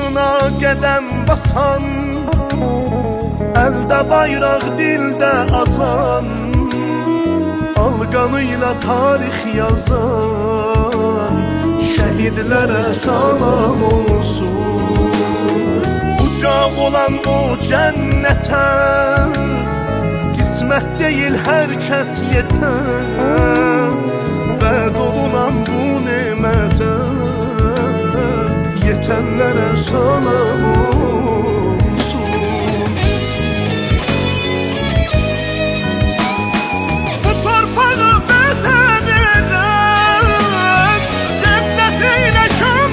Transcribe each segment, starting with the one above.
uğruna qədəm basan, əldə bayraq, dildə azan, alqanıyla tarix yazan şəhidlərə salam olsun. Ucaq olan o cənnətə qismət deyil hər kəs yetər, vəd olunan bu nemətə yetənlərə salam olsun. Bu torpağı vətən edən, cənnət ilə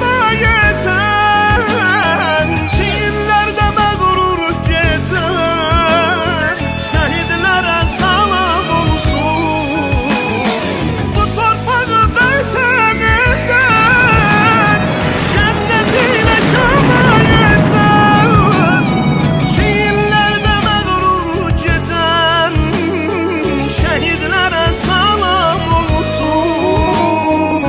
kəmayətən, şiirlərdə məğrur gedən şəhidlərə salam olsun. Bu torpağı vətən edən, cənnət ilə kəmayətən, şiirlərdə məğrur gedən şəhidlərə salam olsun.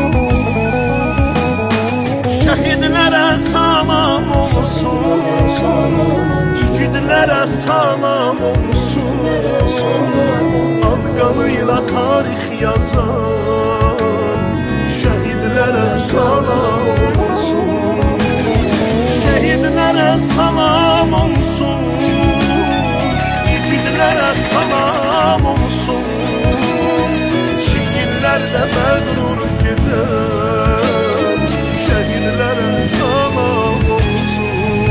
Şəhidlərə salam olsun. İgidlərə salam olsun. Al qanıyla tarix yazan şəhidlərə salam olsun. Şəhidlərə salam olsun. İgidlərə salam olsun. Şiirlərdə məğrur gedən şəhidlərə salam olsun.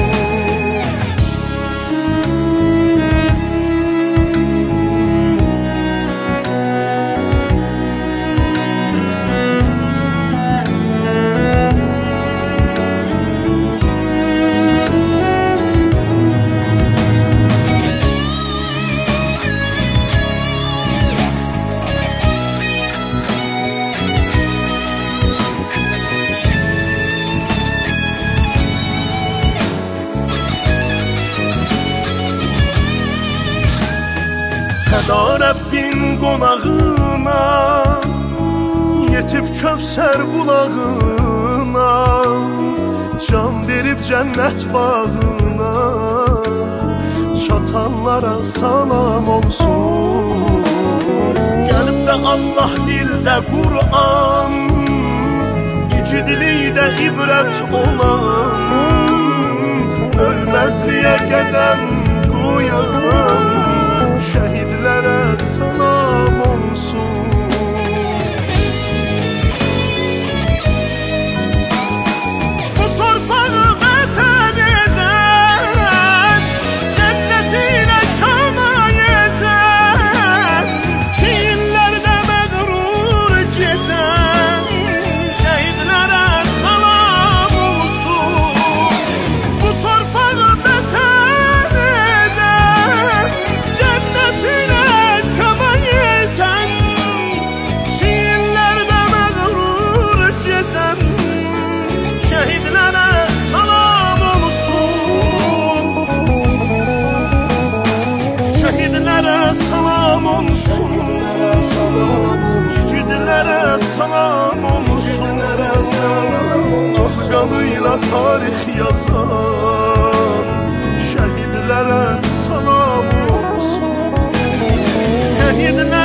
Fəda Rəbbin qonağına, yetib Kövsər bulağına, can verib cənnət bağına, çatanlara salam olsun. Qəlbdə Allah, dildə Qur'an, icidlikdə ibrət olan, ölməzliyə qədəm qoyan şəhidlərə salam olsun. Bu torpağı vətən edən, cənnət ilə kəmayətən, şiirlərdə məğrur gedən şəhidlərə salam olsun. Bu torpağı vətən edən, cənnət ilə kəmayətən, şiirlərdə məğrur gedən şəhidlərə salam olsun. Şəhidlərə salam olsun. Şəhidlərə salam olsun. Ah qanıyla tarix yazan şəhidlərə salam olsun. Şəhidlərə